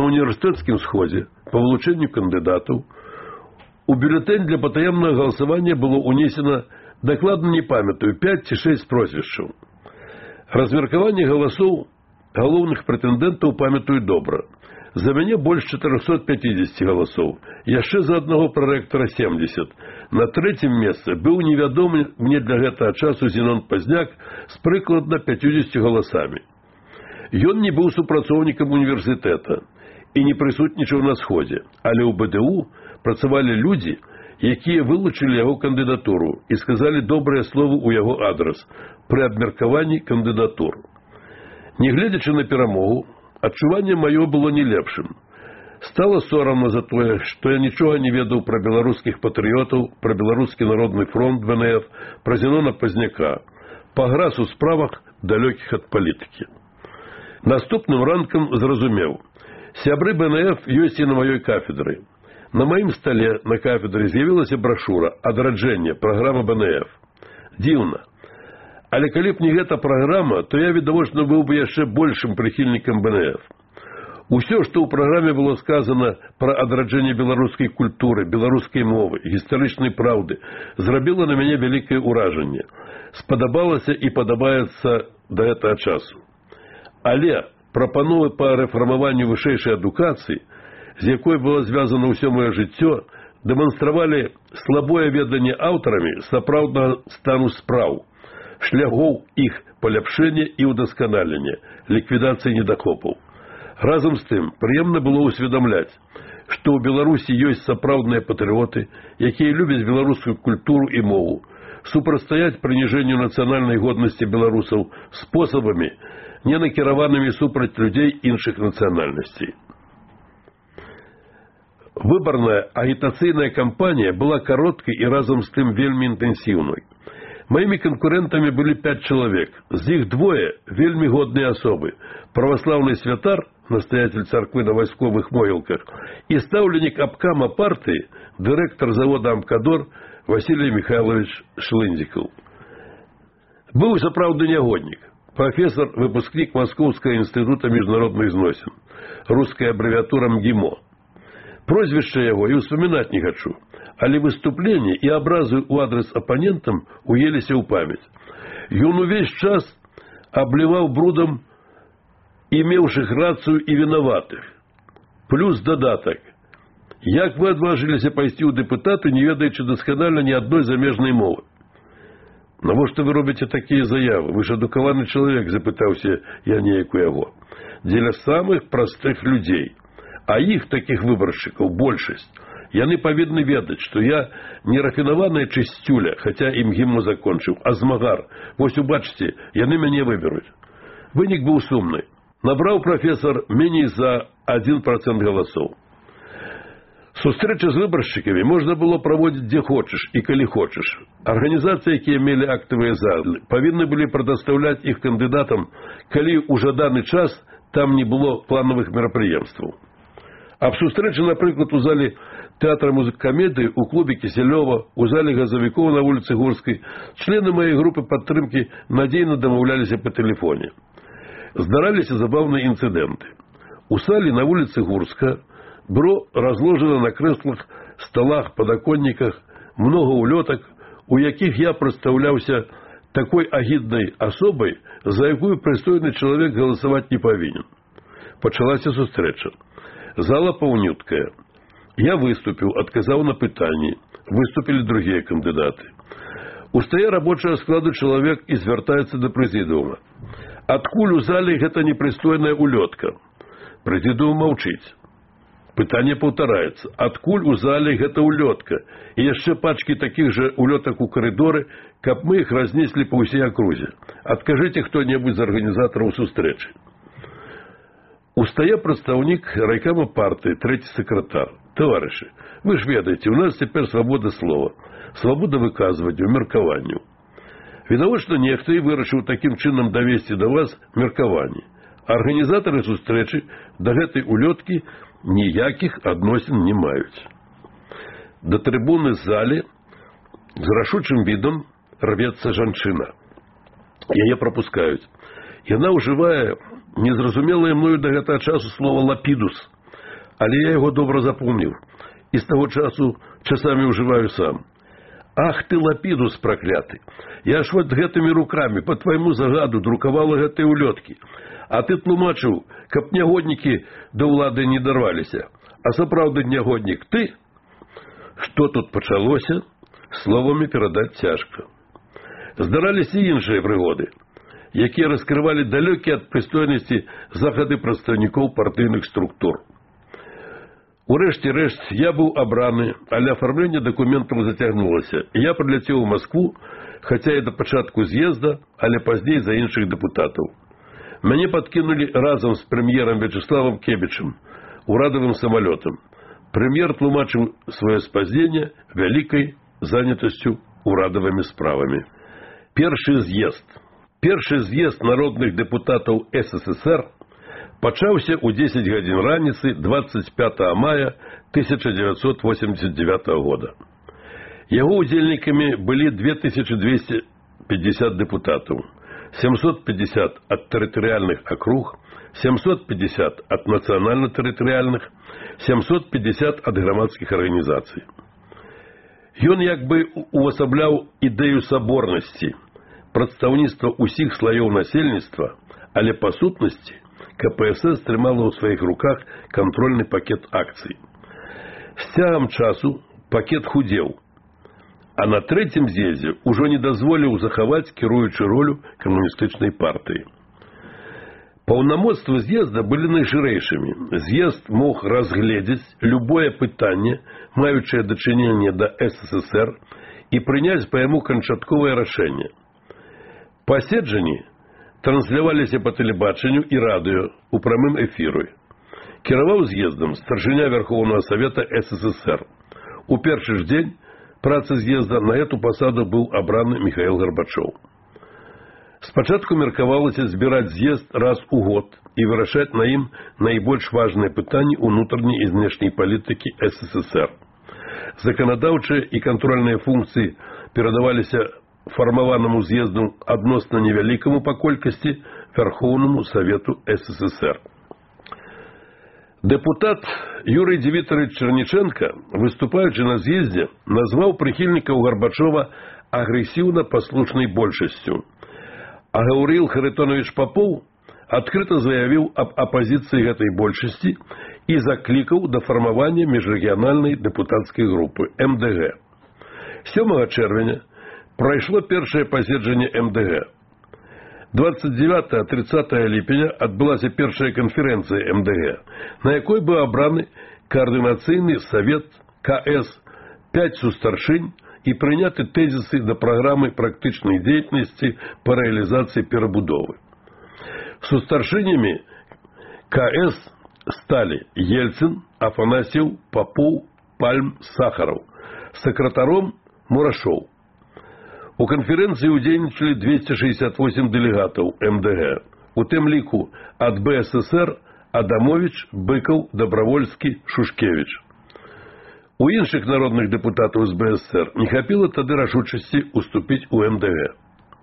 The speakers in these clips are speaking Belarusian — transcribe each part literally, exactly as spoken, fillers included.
універсітэцкім сходзе па вылучэнню кандыдатаў у бюлетэнь для патаемнага галасавання было унесена, дакладна не памятаю, пяць ці шэсць прозвішчаў. Размеркаванне галасоў галоўных прэтэндэнтаў памятаю добра. За мяне больш чатырохсот пяцідзесяці галасоў, яшчэ за аднаго прарэктара семдзесят. На трэцім месцы быў невядомы мне для гэтага часу Зенон Пазняк з прыкладна пяцьюдзесятю галасамі. Ён не быў супрацоўнікам універсітэта і не прысутнічаў на сходзе, але ў БДУ працавалі людзі, якія вылучылі яго кандыдатуру і сказалі добрыя словы ў яго адрас пры абмеркаванні кандыдатур. Нягледзячы на перамогу, адчуванне маё было не лепшым. Стала сорамна за тое, што я нічога не ведаў пра беларускіх патрыётаў, пра беларускі народны фронт ВНФ, пра Зенона Пазняка, паграз у справах далёкіх ад палітыкі. Наступным ранкам зразумеў, сябры БНФ ёсць і на маёй кафедры. На маім стале на кафедры з'явілася брашура «Адраджэнне. Праграма БНФ». Дзіўна. Але калі б не гэта праграма, то я, відавочна, быў бы яшчэ большым прыхільнікам БНФ. Усё, што ў праграме было сказана пра адраджэнне беларускай культуры, беларускай мовы, гістарычнай праўды, зрабіла на мяне вялікае ўражанне. Спадабалася і падабаецца да гэтага часу. Але прапановы па рэфармаванню вышэйшай адукацыі, з якой было звязана ўсё маё жыццё, дэманстравалі слабое веданне аўтарамі сапраўднага стану спраў, шляхоў іх паляпшэння і ўдасканалення, ліквідацыі недахопаў. Разам з тым, прыемна было ўсведамляць, што ў Беларусі ёсць сапраўдныя патрыоты, якія любяць беларускую культуру і мову, супрацьстаяць прыніжэнню нацыянальнай годнасці беларусаў спосабамі, не накіраванымі супраць людзей іншых нацыянальнасцей. Выбарная агітацыйная кампанія была кароткай і разам з тым вельмі інтэнсіўнай. Маімі канкурэнтамі былі пяць чалавек, з іх двое вельмі годныя асобы. Праваслаўны святар, настаятель царквы на вайсковых могілках, і стаўленік абкама партыі, дырэктар завода «Амкадор» Васілій Михайлович Шлындзікаў. Быў сапраўдны нягоднік, прафесор, выпускнік Маскоўскага інстытута міжнародных зносін, руская абрэвіатура МГИМО. Прозвішча яго і ўспамінаць не хачу, але выступленні і абразы ў адрас апанентам уеліся ў памяць. Ён увесь час абліваў брудам імеўшых рацыю і вінаватых. Плюс дадатак. Як вы адважыліся пайсці ў дэпутаты, не ведаючы дасканальна ні адной замежнай мовы? Навошта вы робіце такія заявы? Вы ж адукаваны чалавек, запытаўся я неяк у яго. Дзеля самых простых людзей. А іх, такіх выбаршчыкаў, большасць. Яны павінны ведаць, што я не рафінаваная чысцюля, хаця ім гімну закончыў, а змагар. Вось убачце, яны мяне выберуць. Вынік быў сумны. Набраў прафесор меней за адзін працэнт галасоў. Сустрэчы з выбаршчыкамі можна было праводзіць дзе хочаш і калі хочаш. Арганізацыі, якія мелі актавыя залы, павінны былі прадастаўляць іх кандыдатам, калі ў жаданы час там не было планавых мерапрыемстваў. Аб сустрэчы, напрыклад, у зале тэатра музык-камедыі, у клубе Кісялёва, у зале газавікоў на вуліцы Гурскай, члены маёй групы падтрымкі надзейна дамаўляліся па тэлефоне. Здараліся забаўныя інцыдэнты. У сале на вуліцы Гурска было разложена на крэслах, сталах, падаконніках многа улётак, у якіх я прадстаўляўся такой агіднай асобай, за якую прыстойны чалавек галасаваць не павінен. Пачалася сустрэча. Зала паўнюткая. Я выступіў, адказаў на пытанні. Выступілі другія кандыдаты. Устае рабочага складу чалавек і звяртаецца да прэзідыума. Адкуль у зале гэта непрыстойная улётка? Прэзідыум маўчыць. Пытанне паўтараецца. Адкуль у зале гэта улётка? І яшчэ пачкі такіх жа улётак у карыдоры, каб мы іх разнеслі па ўсей акрузе. Адкажыце хто-небудзь з арганізатараў сустрэчы. Устае прадстаўнік райкама партыі, трэці сакратар. Таварышы, вы ж ведаеце, у нас цяпер свабода слова, свабода выказвання, меркаванню. Відавочна, нехта і вырашыў такім чынам давесці да вас меркаванне. Арганізатары сустрэчы да гэтай улёткі ніякіх адносін не маюць. Да трыбуны зале з рашучым відам рвецца жанчына. Яе прапускаюць. Яна ўжывае незразумелае мною да гэтага часу слова «лапідус». але я яго добра запомніў і з таго часу часамі ўжываю сам. Ах ты, лапідус пракляты! Я ж вот гэтымі рукамі по твайму загаду друкавала гэтыя улёткі, а ты тлумачыў, каб нягоднікі да ўлады не дарваліся. А сапраўдны нягоднік ты? Што тут пачалося, словамі перадаць цяжка. Здараліся іншыя прыгоды, якія раскрывалі далёкія ад прыстойнасці захады прадстаўнікоў партыйных структур. Урэшце рэшт, я быў абраны, але афармленне дакументаў зацягнулася. Я прыляцеў у Маскву, хаця і да пачатку з'езда, але пазней за іншых дэпутатаў. Мяне падкінулі разам з прэм'ерам Вячеславам Кебічам, урадавым самалётам. Прэм'ер тлумачыў сваё спазненне вялікай занятасцю урадавымі справамі. Першы з'езд. Першы з'езд народных дэпутатаў СССР пачаўся ў дзесяць гадзін раніцы дваццаць пятага мая тысяча дзевяцьсот восемьдесят девятого года. Яго удзельнікамі былі две тысячи двести пятьдесят дэпутатаў, семьсот пятьдесят ад тэрытарыяльных акруг, семьсот пятьдесят ад нацыянальна-тэрытарыяльных, семьсот пятьдесят ад грамадскіх арганізацый. Ён як бы увасабляў ідэю саборнасці, прадстаўніцтва ўсіх слаёў насельніцтва, але па сутнасці КПСС трымала ў сваіх руках кантрольны пакет акцый. З цягам часу пакет худзеў, а на трэцім з'ездзе ўжо не дазволіў захаваць кіруючую ролю камуністычнай партыі. Паўнамоцтвы з'езда былі найшырэйшымі. З'езд мог разгледзець любое пытанне, маючае дачыненне да СССР, і прыняць па яму канчатковае рашэнне. Паседжанні трансляваліся па тэлебачанню і радыё у прамым эфіры. Кіраваў з'ездам старшыня Верховнага Савета СССР. У першы ж дзень працы з'езда на эту пасаду быў абраны Міхаіл Гарбачоў. Спачатку меркавалася збіраць з'езд раз у год і вырашаць на ім найбольш важныя пытанні ўнутранняй і знешняй палітыкі СССР. Заканадаўчыя і кантрольныя функцыі перадаваліся фармаванаму з'езду адносна невялікаму па колькасці Верховнаму Савету СССР. Дэпутат Юрый Дмитриевич Черниченко, выступаючы на з'ездзе, назваў прыхільнікаў Гарбачова агрэсіўна-паслушнай большасцю, а Гаўрил Харитонович Попов адкрыта заявіў аб апазіцыі гэтай большасці і заклікаў да фармавання міжрэгіянальнай дэпутацкай групы эм дэ гэ. сёмага чэрвеня прайшло першае паседжанне эм дэ гэ. двадцать девятого — тридцатого ліпеня адбылася першая канферэнцыя эм дэ гэ, на якой быў абраны каардынацыйны савет ка эс, пяць сустаршынь і прыняты тэзісы да праграмы практычнай дзейнасці па рэалізацыі перабудовы. Сустаршынямі ка эс сталі Ельцин, Афанасьев, Попов, Пальм, Сахаров, сакратаром Мурашоў. У канферэнцыі ўдзельнічалі двести шестьдесят восемь дэлегатаў эм дэ гэ, у тым ліку ад бэ эс эс эр Адамович, Быкаў, Дабравольскі, Шушкевич. У іншых народных дэпутатаў з бэ эс эс эр не хапіла тады рашучасці уступіць у эм дэ гэ.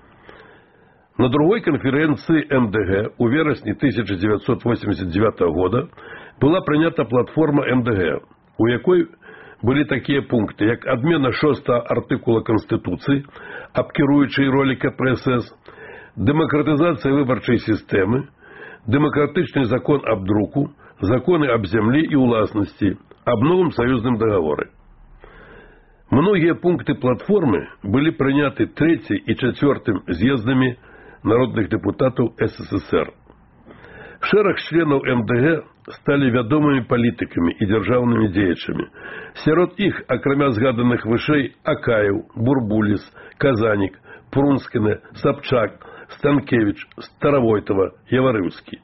На другой канферэнцыі эм дэ гэ у верасні тысяча девятьсот восемьдесят девятого года была прынята платформа эм дэ гэ, у якой былі такія пункты, як адмена шостага артыкула Канстытуцыі аб кіруючай ролі ка пэ эс эс, дэмакратызацыя выбарчай сістэмы, дэмакратычны закон аб друку, законы аб зямлі і ўласнасці, аб новым саюзным дагаворы. Многія пункты платформы былі прыняты трэцяй і чацвёртым з'ездамі народных дэпутатаў эс эс эс эр. Шэраг членаў эм дэ гэ сталі вядомымі палітыкамі і дзяржаўнымі дзеячамі. Сярод іх, акрамя згаданых вышэй, Акаеў, Бурбуліс, Казанік, Прунскіна, Сабчак, Станкевич, Старавойтова, Яварыўскі.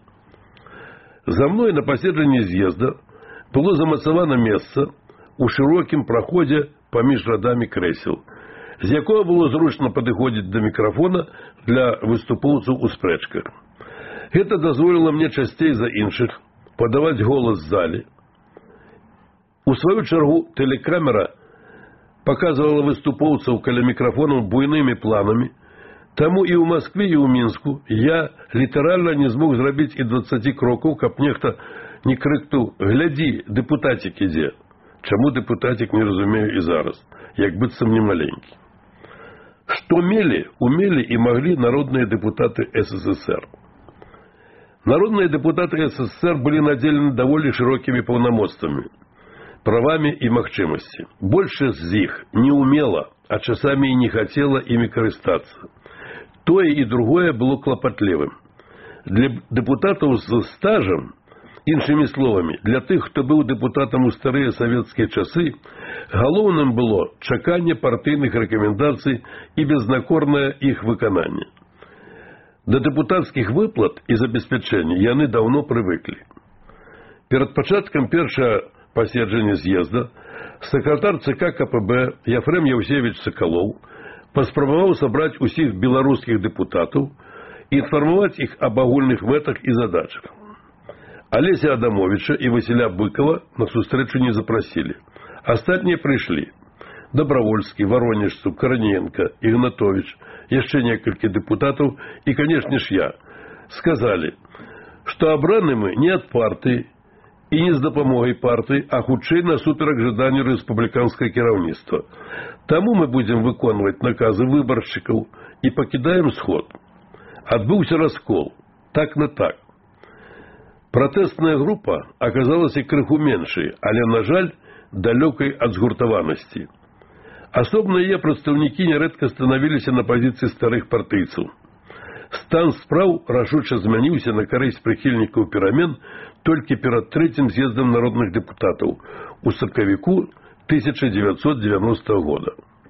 За мной на паседжанні з'езда было замацавана месца ў шырокім праходзе паміж радамі крэсел, з якога было зручна падыходзіць да мікрафона для выступоўцаў у спрэчках. Гэта дазволіла мне часцей за іншых падаваць голас в зале. У сваю чаргу тэлекамера паказвала выступоўцаў каля мікрафонаў буйнымі планамі, Таму і ў Маскве, і ў Мінску я літаральна не змог зрабіць і дваццаці крокаў, каб нехта не крыкнуў: «Глядзі, дэпутацік ідзе». Чаму дэпутацік, не разумею і зараз, як быццам не маленькі. Што мелі, умелі і маглі народныя дэпутаты СССР. Народныя дэпутаты СССР былі надзелены даволі шырокімі паўнамоцтвамі, правамі і магчымасці. Большасць з іх не умела, а часамі і не хацела імі карыстацца. Тое і другое было клапатлівым. Для дэпутатаў з стажам, іншымі словамі, для тых, хто быў дэпутатам у старыя савецкія часы, галоўным было чаканне партыйных рэкамендацый і безнакорнае іх выкананне. Да дэпутацкіх выплат і забеспячэння яны даўно прывыклі. Перад пачаткам першага паседжання з'езда сакратар ЦК КПБ Яфрэм Яўсевіч Сакалоў паспрабаваў сабраць усіх беларускіх дэпутатаў і інфармаваць іх аб агульных мэтах і задачах. Алеся Адамовича і Васіля Быкова на сустрэчу не запрасілі. Астатнія прыйшлі. Добровольскі, Воронежцу, Караниенко, Ігнатович, яшчэ некалькі дэпутатаў і, канешне ж, я. Сказалі, што абраны мы не ад партыі і не з дапамогай партыі, а хутчэй насуперак жаданню рэспубліканскае кіраўніцтва. Таму мы будзем выконваць наказы выбаршчыкаў і пакідаем сход. Адбыўся раскол. Так на так. Пратэсная група аказалася крыху меншай, але, на жаль, далёкай ад згуртаванасці. Асобна яе прадстаўнікі нярэдка станавіліся на пазіцыі старых партыйцаў. Стан спраў рашуча змяніўся на карысць прыхільнікаў перамен толькі перад трэцім з'ездам народных дэпутатаў у сакавіку тысяча дзевяцьсот дзевяностага года.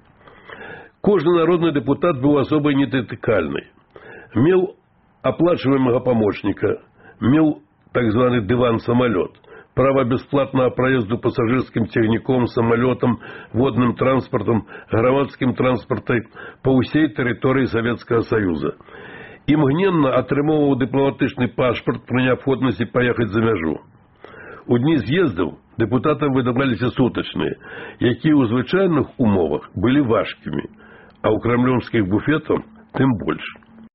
Кожны народны дэпутат быў асобай недатыкальнай. Меў аплачваемага памочніка, меў так званы дыван-самалёт, право бесплатного проезду пассажирским цягніком, самолетом, водным транспортом, громадским транспортом по усей территории Советского Союза. Імгненна атрымоўваў дыпламатычны пашпарт пры неабходнасці паехаць за мяжу. У дні з'ездаў дэпутатам выдаваліся сутачныя, якія ў звычайных умовах былі важкімі, а ў крамлёўскіх буфетах тым больш.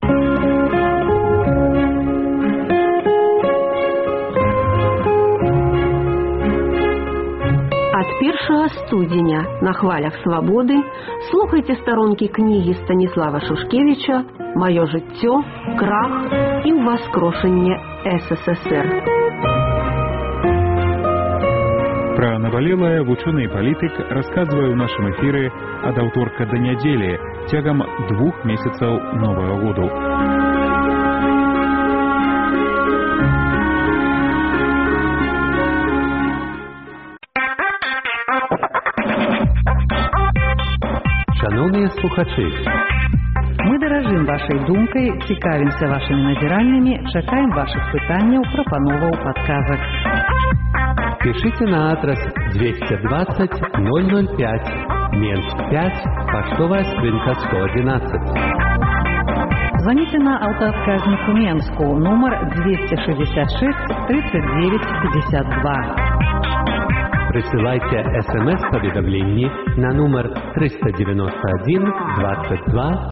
Ад першага студзеня на хвалях свабоды слухайце старонкі кнігі Станіслава Шушкевіча «Маё жыццё, крах і ўваскрошанне СССР». Пра набалелае вучоны і палітык расказвае ў нашым эфіры ад аўторка да нядзелі цягам двух месяцаў новага году. Шановні слухачі, мы даражым вашай думкай, цікавімся вашымі назіраннямі, чакаем вашых пытанняў, прапановаў, падказак. Пишите на адрес двести двадцать ноль ноль пять, Менск пять, поштовая скринка сто одиннадцать. Звоните на автоотказнику Менску, номер двести шестьдесят шесть тридцать девять пятьдесят два. Присылайте смс-поведомление на номер триста девяносто один двадцать два